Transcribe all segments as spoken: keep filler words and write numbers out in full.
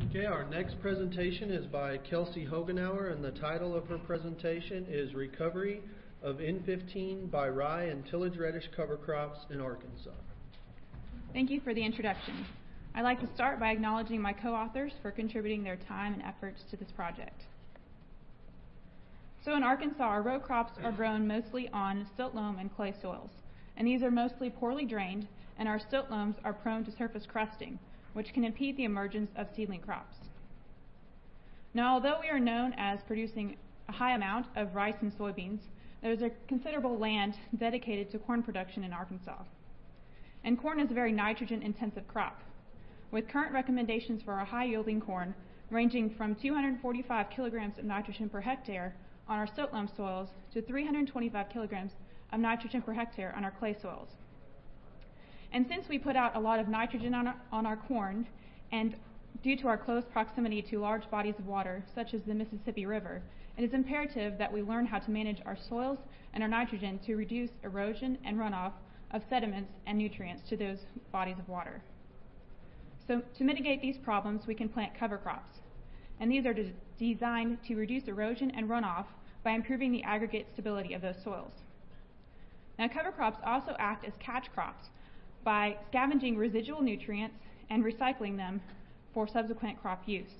Okay, our next presentation is by Kelsey Hogenauer, and the title of her presentation is Recovery of N fifteen by Rye and Tillage Reddish Cover Crops in Arkansas. Thank you for the introduction. I'd like to start by acknowledging my co-authors for contributing their time and efforts to this project. So in Arkansas, our row crops are grown mostly on silt loam and clay soils, and these are mostly poorly drained, and our silt loams are prone to surface crusting, which can impede the emergence of seedling crops. Now, although we are known as producing a high amount of rice and soybeans, there is a considerable land dedicated to corn production in Arkansas. And corn is a very nitrogen-intensive crop, with current recommendations for our high-yielding corn ranging from two hundred forty-five kilograms of nitrogen per hectare on our silt loam soils to three hundred twenty-five kilograms of nitrogen per hectare on our clay soils. And since we put out a lot of nitrogen on our, on our corn, and due to our close proximity to large bodies of water, such as the Mississippi River, it is imperative that we learn how to manage our soils and our nitrogen to reduce erosion and runoff of sediments and nutrients to those bodies of water. So to mitigate these problems, we can plant cover crops. And these are de- designed to reduce erosion and runoff by improving the aggregate stability of those soils. Now, cover crops also act as catch crops by scavenging residual nutrients and recycling them for subsequent crop use.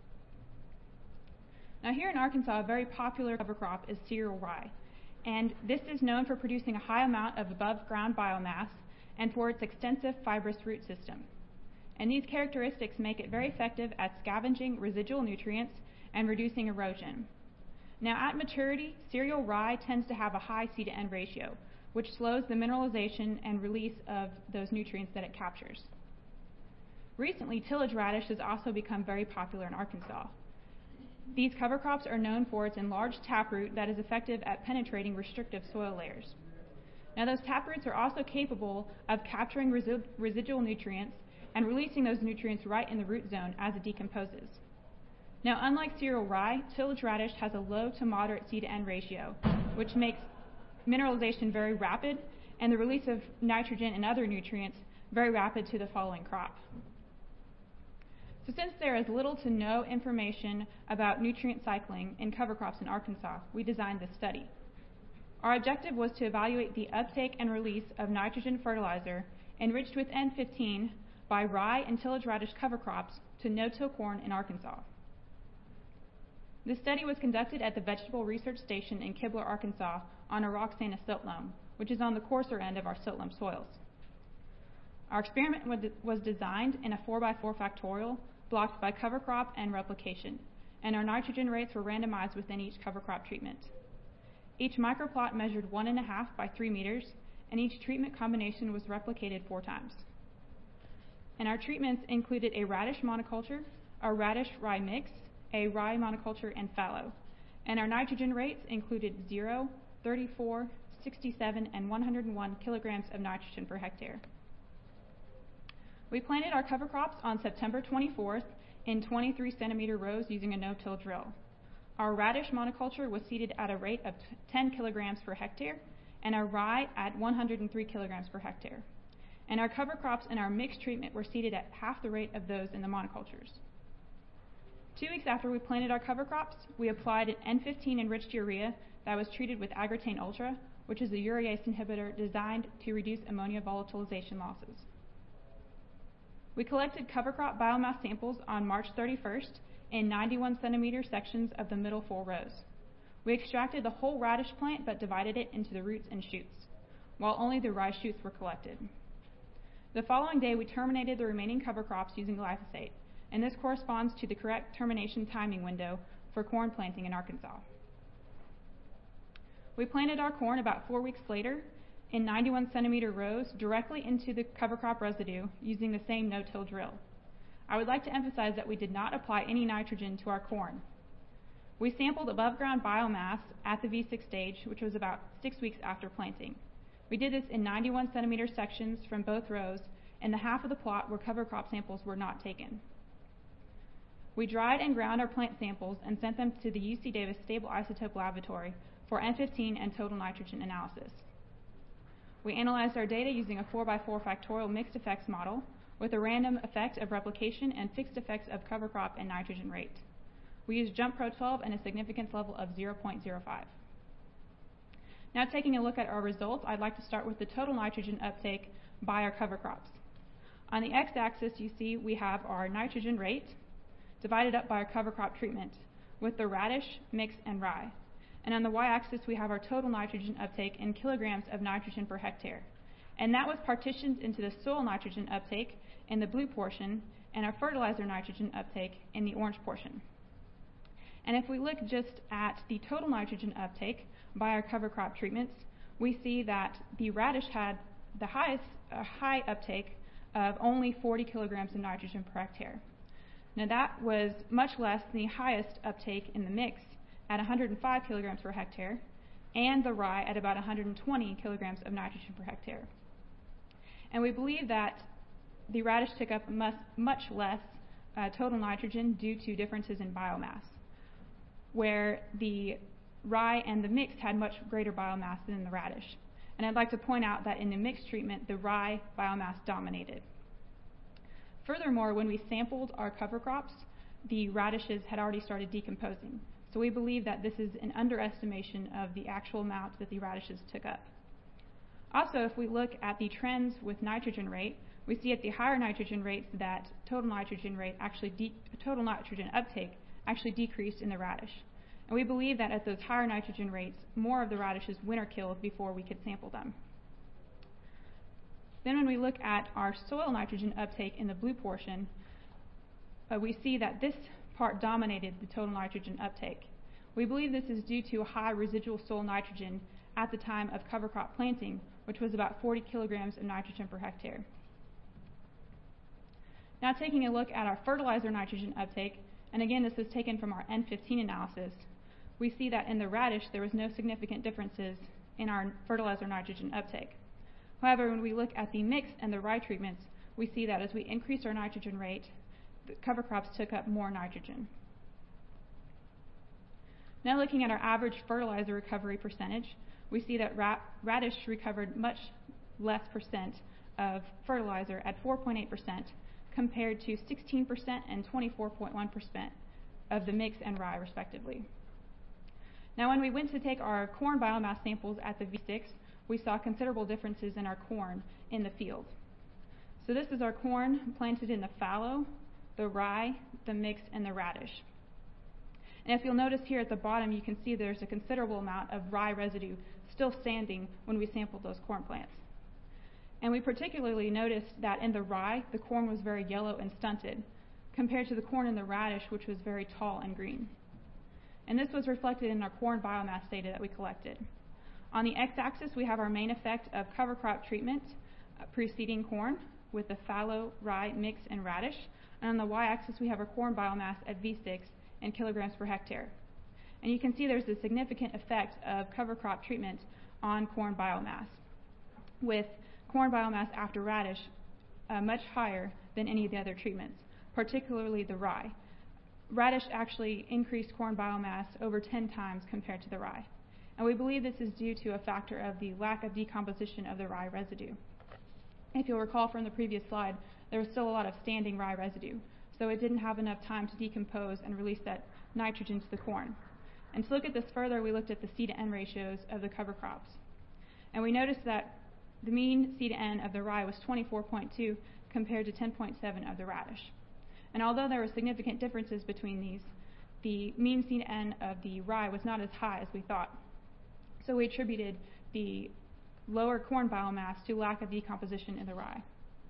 Now, here in Arkansas, a very popular cover crop is cereal rye, and this is known for producing a high amount of above-ground biomass and for its extensive fibrous root system. And these characteristics make it very effective at scavenging residual nutrients and reducing erosion. Now, at maturity, cereal rye tends to have a high C to N ratio, which slows the mineralization and release of those nutrients that it captures. Recently, tillage radish has also become very popular in Arkansas. These cover crops are known for its enlarged taproot that is effective at penetrating restrictive soil layers. Now, those taproots are also capable of capturing resi- residual nutrients and releasing those nutrients right in the root zone as it decomposes. Now, unlike cereal rye, tillage radish has a low to moderate C to N ratio, which makes mineralization very rapid and the release of nitrogen and other nutrients very rapid to the following crop. So since there is little to no information about nutrient cycling in cover crops in Arkansas, we designed this study. Our objective was to evaluate the uptake and release of nitrogen fertilizer enriched with N fifteen by rye and tillage radish cover crops to no-till corn in Arkansas. This study was conducted at the Vegetable Research Station in Kibler, Arkansas on a Roxana silt loam, which is on the coarser end of our silt loam soils. Our experiment was designed in a four by four factorial blocked by cover crop and replication, and our nitrogen rates were randomized within each cover crop treatment. Each microplot measured one and a half by three meters, and each treatment combination was replicated four times. And our treatments included a radish monoculture, a radish rye mix, a rye monoculture, and fallow. And our nitrogen rates included zero, thirty-four, sixty-seven, and one hundred one kilograms of nitrogen per hectare. We planted our cover crops on September twenty-fourth in twenty-three centimeter rows using a no-till drill. Our radish monoculture was seeded at a rate of ten kilograms per hectare, and our rye at one hundred three kilograms per hectare. And our cover crops in our mixed treatment were seeded at half the rate of those in the monocultures. Two weeks after we planted our cover crops, we applied an N fifteen enriched urea that was treated with Agritane Ultra, which is a urease inhibitor designed to reduce ammonia volatilization losses. We collected cover crop biomass samples on March thirty-first in ninety-one centimeter sections of the middle four rows. We extracted the whole radish plant but divided it into the roots and shoots, while only the rye shoots were collected. The following day, we terminated the remaining cover crops using glyphosate, and this corresponds to the correct termination timing window for corn planting in Arkansas. We planted our corn about four weeks later in ninety-one centimeter rows directly into the cover crop residue using the same no-till drill. I would like to emphasize that we did not apply any nitrogen to our corn. We sampled above ground biomass at the V six stage, which was about six weeks after planting. We did this in ninety-one centimeter sections from both rows in the half of the plot where cover crop samples were not taken. We dried and ground our plant samples and sent them to the U C Davis Stable Isotope Laboratory for N fifteen and total nitrogen analysis. We analyzed our data using a four by four factorial mixed effects model, with a random effect of replication and fixed effects of cover crop and nitrogen rate. We used Jump Pro twelve and a significance level of zero point zero five. Now taking a look at our results, I'd like to start with the total nitrogen uptake by our cover crops. On the x-axis, you see we have our nitrogen rate divided up by our cover crop treatment with the radish, mix, and rye. And on the y-axis, we have our total nitrogen uptake in kilograms of nitrogen per hectare. And that was partitioned into the soil nitrogen uptake in the blue portion and our fertilizer nitrogen uptake in the orange portion. And if we look just at the total nitrogen uptake by our cover crop treatments, we see that the radish had the highest uh, high uptake of only forty kilograms of nitrogen per hectare. Now that was much less than the highest uptake in the mix at one hundred five kilograms per hectare, and the rye at about one hundred twenty kilograms of nitrogen per hectare. And we believe that the radish took up much, much less uh, total nitrogen due to differences in biomass, where the rye and the mix had much greater biomass than the radish. And I'd like to point out that in the mixed treatment, the rye biomass dominated. Furthermore, when we sampled our cover crops, the radishes had already started decomposing. So we believe that this is an underestimation of the actual amount that the radishes took up. Also, if we look at the trends with nitrogen rate, we see at the higher nitrogen rates that total nitrogen rate actually de- total nitrogen uptake actually decreased in the radish. And we believe that at those higher nitrogen rates, more of the radishes winter killed before we could sample them. Then when we look at our soil nitrogen uptake in the blue portion, uh, we see that this part dominated the total nitrogen uptake. We believe this is due to high residual soil nitrogen at the time of cover crop planting, which was about forty kilograms of nitrogen per hectare. Now taking a look at our fertilizer nitrogen uptake, and again this is taken from our N fifteen analysis, we see that in the radish there was no significant differences in our fertilizer nitrogen uptake. However, when we look at the mix and the rye treatments, we see that as we increased our nitrogen rate, the cover crops took up more nitrogen. Now looking at our average fertilizer recovery percentage, we see that ra- radish recovered much less percent of fertilizer at four point eight percent compared to sixteen percent and twenty-four point one percent of the mix and rye respectively. Now when we went to take our corn biomass samples at the V six, we saw considerable differences in our corn in the field. So this is our corn planted in the fallow, the rye, the mix, and the radish. And if you'll notice here at the bottom, you can see there's a considerable amount of rye residue still standing when we sampled those corn plants. And we particularly noticed that in the rye, the corn was very yellow and stunted, compared to the corn in the radish, which was very tall and green. And this was reflected in our corn biomass data that we collected. On the x-axis, we have our main effect of cover crop treatment uh, preceding corn with the fallow, rye, mix, and radish. And on the y-axis, we have our corn biomass at V six in kilograms per hectare. And you can see there's a significant effect of cover crop treatment on corn biomass, with corn biomass after radish uh, much higher than any of the other treatments, particularly the rye. Radish actually increased corn biomass over ten times compared to the rye. And we believe this is due to a factor of the lack of decomposition of the rye residue. If you'll recall from the previous slide, there was still a lot of standing rye residue, so it didn't have enough time to decompose and release that nitrogen to the corn. And to look at this further, we looked at the C to N ratios of the cover crops. And we noticed that the mean C to N of the rye was twenty-four point two compared to ten point seven of the radish. And although there were significant differences between these, the mean C to N of the rye was not as high as we thought. So we attributed the lower corn biomass to lack of decomposition in the rye.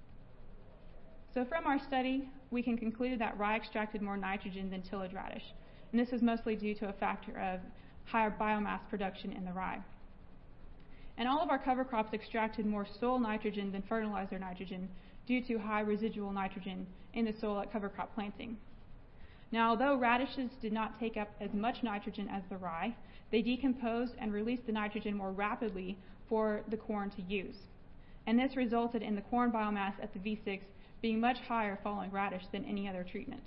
So from our study, we can conclude that rye extracted more nitrogen than tillage radish. And this is mostly due to a factor of higher biomass production in the rye. And all of our cover crops extracted more soil nitrogen than fertilizer nitrogen due to high residual nitrogen in the soil at cover crop planting. Now, although radishes did not take up as much nitrogen as the rye, they decomposed and released the nitrogen more rapidly for the corn to use. And this resulted in the corn biomass at the V six being much higher following radish than any other treatment.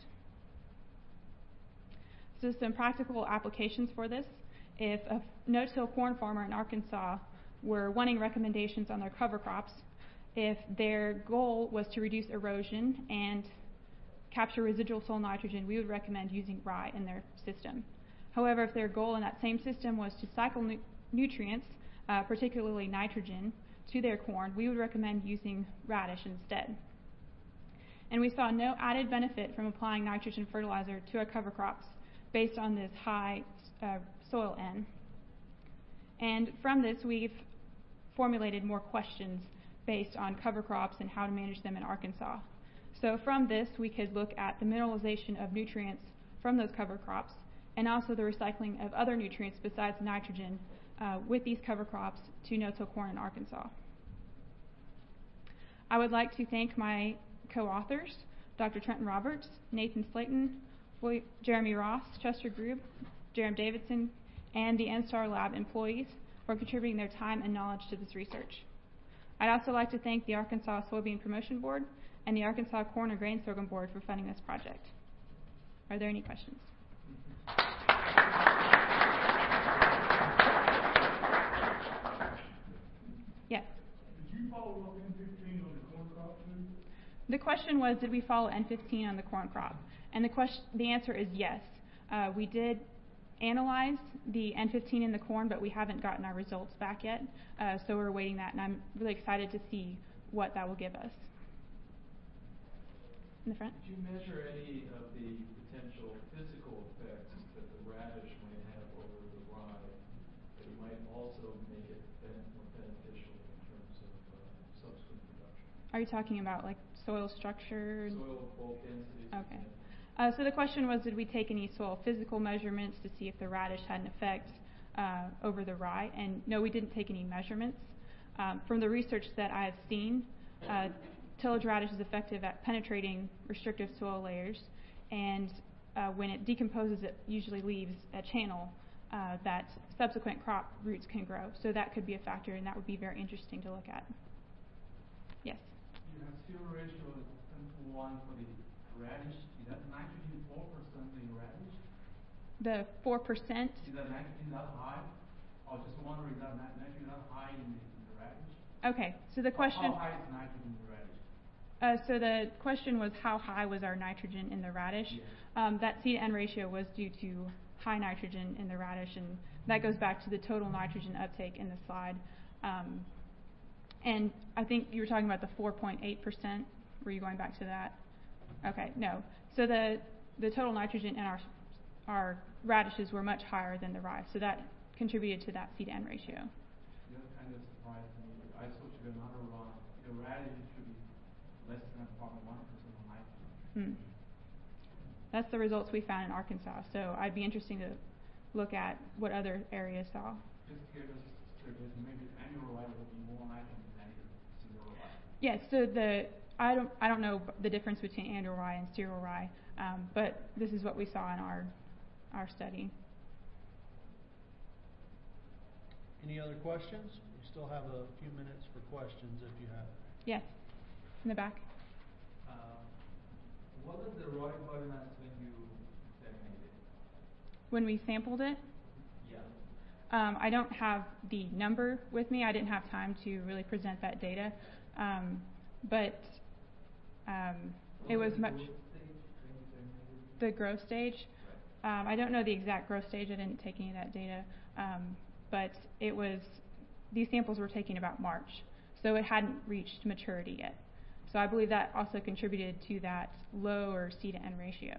So some practical applications for this. If a no-till corn farmer in Arkansas were wanting recommendations on their cover crops, if their goal was to reduce erosion and capture residual soil nitrogen, we would recommend using rye in their system. However, if their goal in that same system was to cycle nu nutrients, uh, particularly nitrogen, to their corn, we would recommend using radish instead. And we saw no added benefit from applying nitrogen fertilizer to our cover crops based on this high uh, soil N. And from this, we've formulated more questions based on cover crops and how to manage them in Arkansas. So from this, we could look at the mineralization of nutrients from those cover crops and also the recycling of other nutrients besides nitrogen uh, with these cover crops to no-till corn in Arkansas. I would like to thank my co-authors, Doctor Trenton Roberts, Nathan Slayton, Jeremy Ross, Chester Grube, Jerem Davidson, and the NSTAR Lab employees for contributing their time and knowledge to this research. I'd also like to thank the Arkansas Soybean Promotion Board and the Arkansas Corn and Grain Sorghum Board for funding this project. Are there any questions? Yes? Did you follow up N fifteen on the corn crop too? The question was, did we follow N fifteen on the corn crop? And the question, the answer is yes. Uh, we did analyze the N fifteen in the corn, but we haven't gotten our results back yet. Uh, so we're awaiting that, and I'm really excited to see what that will give us. In the front? Did you measure any of the potential physical effects that the radish might have over the rye that might also make it ben more beneficial in terms of uh, subsequent production? Are you talking about like soil structure? Soil bulk densities. Okay. Uh, so the question was, did we take any soil physical measurements to see if the radish had an effect uh, over the rye? And no, we didn't take any measurements. Um, from the research that I have seen, uh, tillage radish is effective at penetrating restrictive soil layers, and uh, when it decomposes, it usually leaves a channel uh, that subsequent crop roots can grow. So that could be a factor, and that would be very interesting to look at. Yes? You have zero ratio of ten to one for the radish. Is that nitrogen four percent in radish? The four percent? Is that nitrogen that high? I was just wondering, is that nitrogen that high in the, in the radish? Okay, so the question... How high is nitrogen in the radish? Uh, so the question was, how high was our nitrogen in the radish? Yes. Um, that C to N ratio was due to high nitrogen in the radish, and that goes back to the total nitrogen uptake in the slide. Um, and I think you were talking about the four point eight percent. Were you going back to that? Okay, no. So the the total nitrogen in our our radishes were much higher than the rye, so that contributed to that C to N ratio. That kind of surprised me. I thought you were not around. The radish should be less than zero point one percent of nitrogen. Hmm. That's the results we found in Arkansas. So I'd be interested to look at what other areas saw. Just curious, so there's maybe annual rye will be more nitrogen than zero rye. Yes. So the I don't I don't know the difference between annual rye and cereal rye, um, but this is what we saw in our our study. Any other questions? We still have a few minutes for questions if you have. Yes. In the back. Uh, what is the raw biomass when you examined it? When we sampled it, Yeah. um, I don't have the number with me. I didn't have time to really present that data, um, but um, it was the much. growth stage when you examined it? The growth stage. Right. Um, I don't know the exact growth stage. I didn't take any of that data, um, but it was. These samples were taken about March, so it hadn't reached maturity yet. So I believe that also contributed to that lower C to N ratio.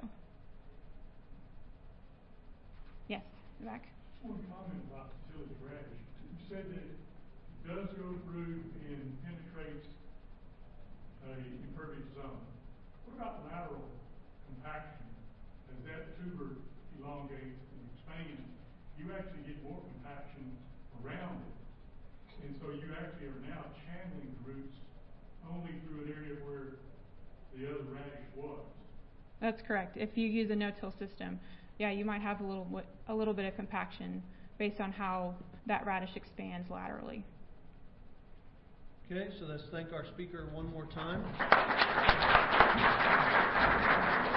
Yes, in the back. Just one comment about the tillage radish. You said that it does go through and penetrates a impervious zone. What about lateral compaction? As that tuber elongates and expands, you actually get more compaction around it. And so you actually are now channeling the roots only through an area where the other radish was. That's correct. If you use a no-till system, yeah, you might have a little a little bit of compaction based on how that radish expands laterally. Okay, so let's thank our speaker one more time.